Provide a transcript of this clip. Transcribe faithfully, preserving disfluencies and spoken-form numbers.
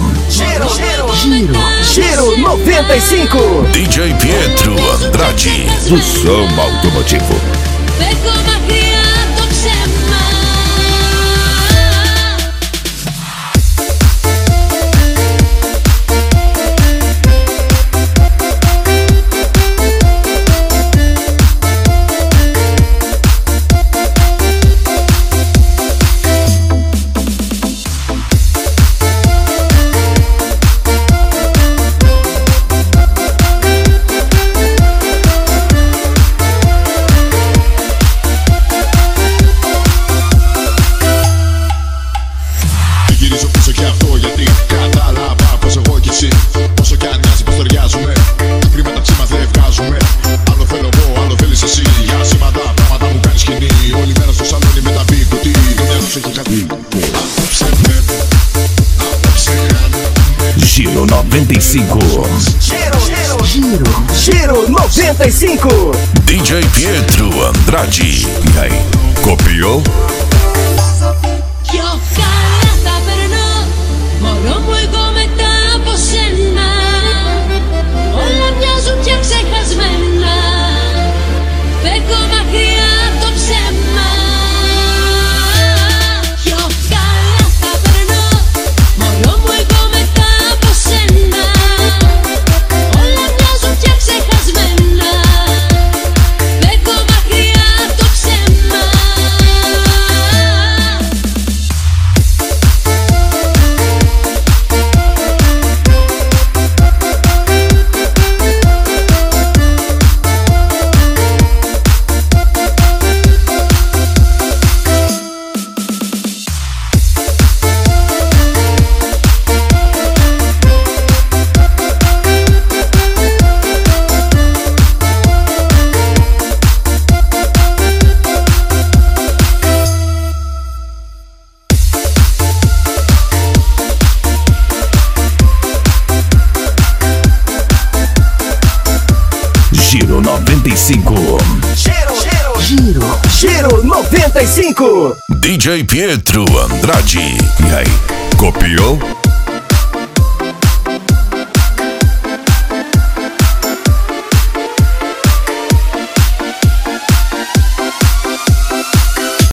Giro, giro, giro, giro noventa e cinco. D J Pietro Andrade, do som automotivo. Γυρίζω πίσω και αυτό γιατί κατάλαβα πως εγώ κι εσύ, όσο κι αν νοιάζει πως ταιριάζουμε, τα κρίματα ψήμα δεν βγάζουμε. Άλλο θέλω εγώ, άλλο θέλεις εσύ. Για σήματα πράγματα μου κάνεις σκηνή. Όλη μέρα στο σαλόνι με τα μπει κουτί. Το μυαλό σου έχει κάτι. Απόψε με, απόψε κάνουμε. Giro noventa e cinco. Giro, giro, giro, giro noventa e cinco. D J Pietro Andrade. E aí, copiou? Πιο καλά θα περνώ, μωρό μου εγώ μετά από σένα. Όλα μοιάζουν πια ξεχασμένα. Φεύγω μακριά το ψέμα. Πιο καλά θα περνώ, μωρό μου εγώ μετά από σένα. Όλα μοιάζουν πια ξεχασμένα. Φεύγω μακριά το ψέμα. Giro noventa e cinco. Giro, giro, giro, giro noventa e cinco. D J Pietro Andrade. E aí, copiou?